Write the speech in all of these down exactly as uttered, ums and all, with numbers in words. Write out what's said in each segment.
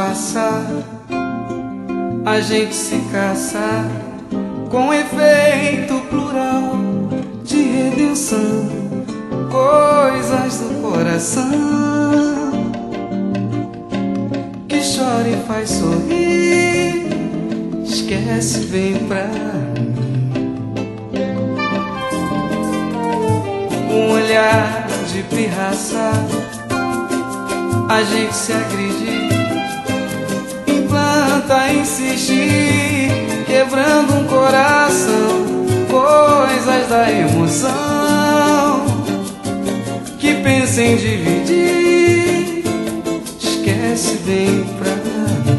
passar, a gente se caça com efeito plural de redenção, coisas do coração que chora e faz sorrir. Esquece, vem pra mim. Um olhar de pirraça, a gente se agride, implanta, insistir, quebrando um coração, coisas da emoção que pensa em dividir. Esquece, vem pra mim.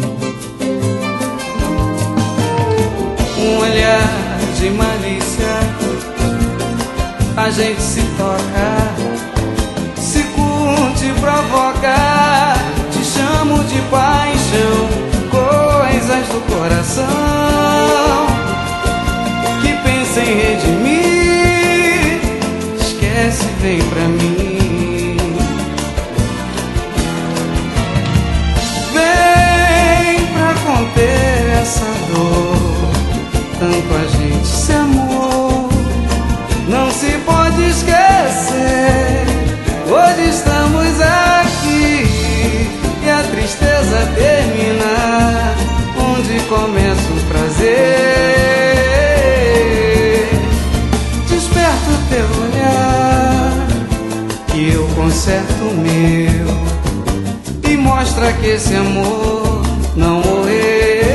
Um olhar de malícia, a gente se toca, se curte, provoca, te chamo de paixão, coisas do coração que pensa em redimir. Esquece, vem pra mim. Vem pra conter essa dor, tanto a gente se amou, não se pode esquecer. Hoje estamos aqui e a tristeza termina onde começa o prazer. Desperta o teu olhar que eu conserto o meu e mostra que esse amor não morreu.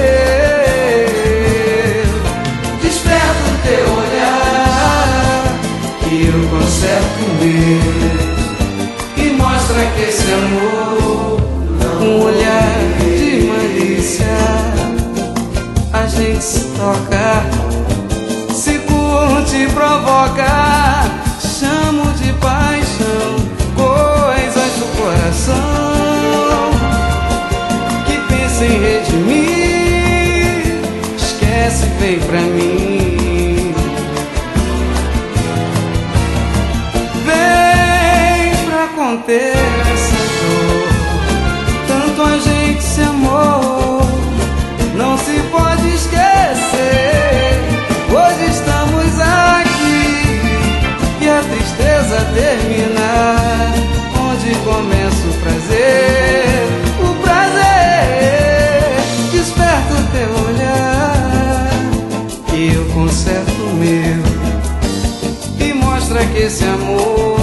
Desperta o teu olhar que eu conserto o meu e mostra que esse amor, um olhar de malícia, a gente se toca, se curte, provoca, chamo de paixão, coisas do coração que pensa em redimir. Esquece, vem pra mim. Vem pra conter essa dor, tanto a gente se amou, não se pode esquecer. Hoje estamos aqui e a tristeza termina onde começa o prazer. O prazer. Desperta o teu olhar que eu conserto o meu e mostra que esse amor